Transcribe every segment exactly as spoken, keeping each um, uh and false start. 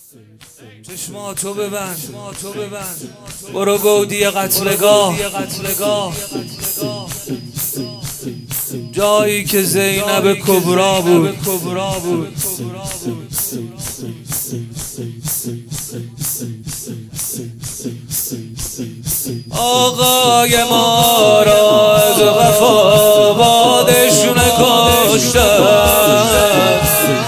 چشماتو ببند، برو گودی قتلگاه، جایی که زینب کبرا بود. آقای ما را از وفا بادشون کشتن،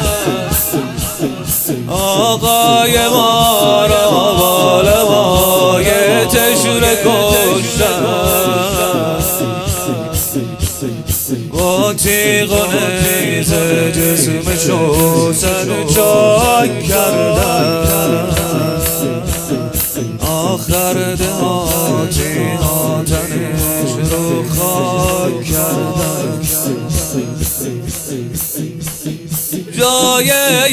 آقای ما را بالمایتشون کشتن، با تیغ و نیزه جسمشو سر چاک کردن، آخر دهاتی آتنش رو خاک کردن. جای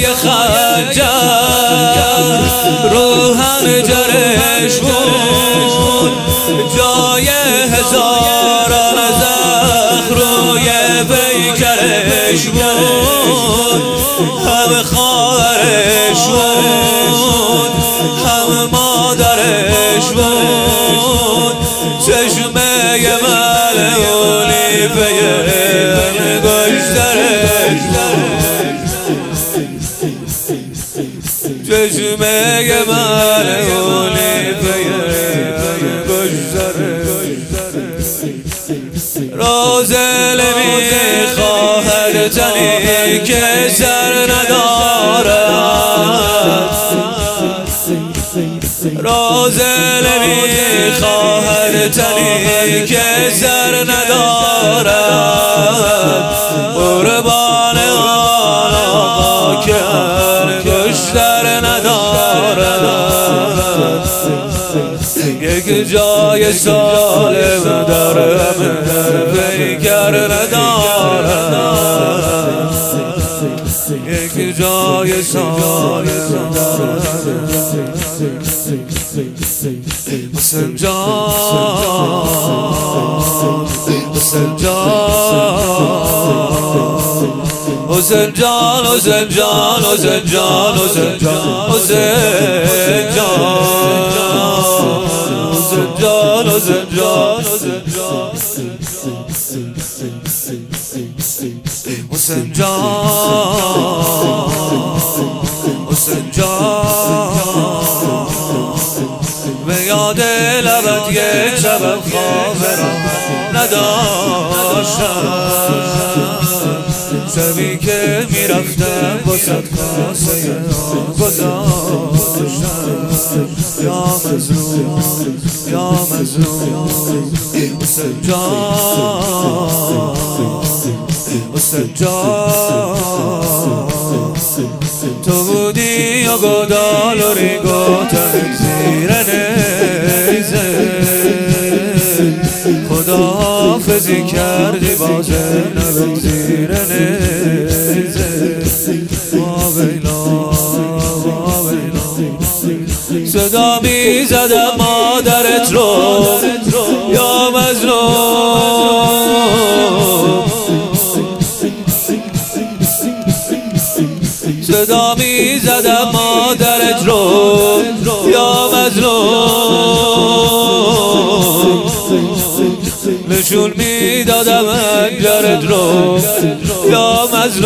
خنجر رو حنجرش بود، جای هزاران زخم روی پیکرش بود، هم خواهرش بود هم مادرش بود، چشمه ملعونی پی انگشترش، چشمه ملعونی پی انگشترش. روزل میخواهد تنی که سر ندارد، روزل میخواهد تنی که سر ندارد، قربان آن آقا که انگشتر ندارد، یک جای سالم در همه پیکر ندارد، یک جای سالم در همه. حسین جان، حسین جان، حسین جان، حسین جان، حسین جان، حسین جان، حسین جان، حسین جان، حسین جان، حسین جان، حسین جان، به یاد لبت یک شب خواب را نداشتم، شبی که میرفتم با صد کاسه گذاشتم. یا مظلوم، یا مظلوم، حسین جان، حسین جان، تو بودی و گدال و ریگوتن زیر نیزه، خداحافظی کردی باز نبت زیر نیزه. ما بیلا، ما بیلا، صدا می زدم مادرت رو یا مظلوم، صدا می زدم مادرت رو یا مظلوم، نشون می دادم انجرت رو یا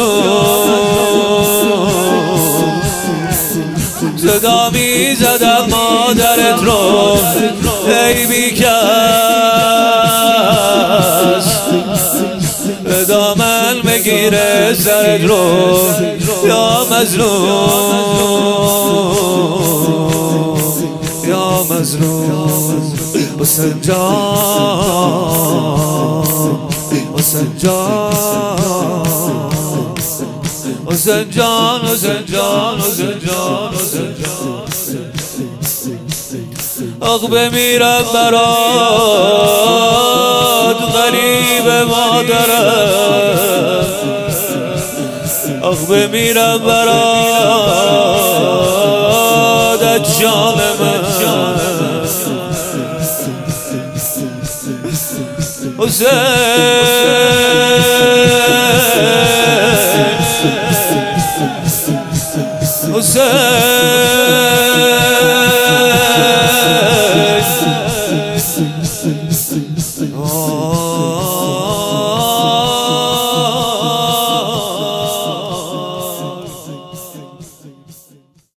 مظلوم، صدا می زدم مادرت رو ای بیکس، به دامن بگیره سرت رو یا مظلوم، یا مظلوم. حسین جان، حسین جان، حسین جان، حسین جان، حسین جان، حسین جان. آخ بمیرم برات غریب مادرم، آخ بمیرم برات جان من، حسین، حسین آه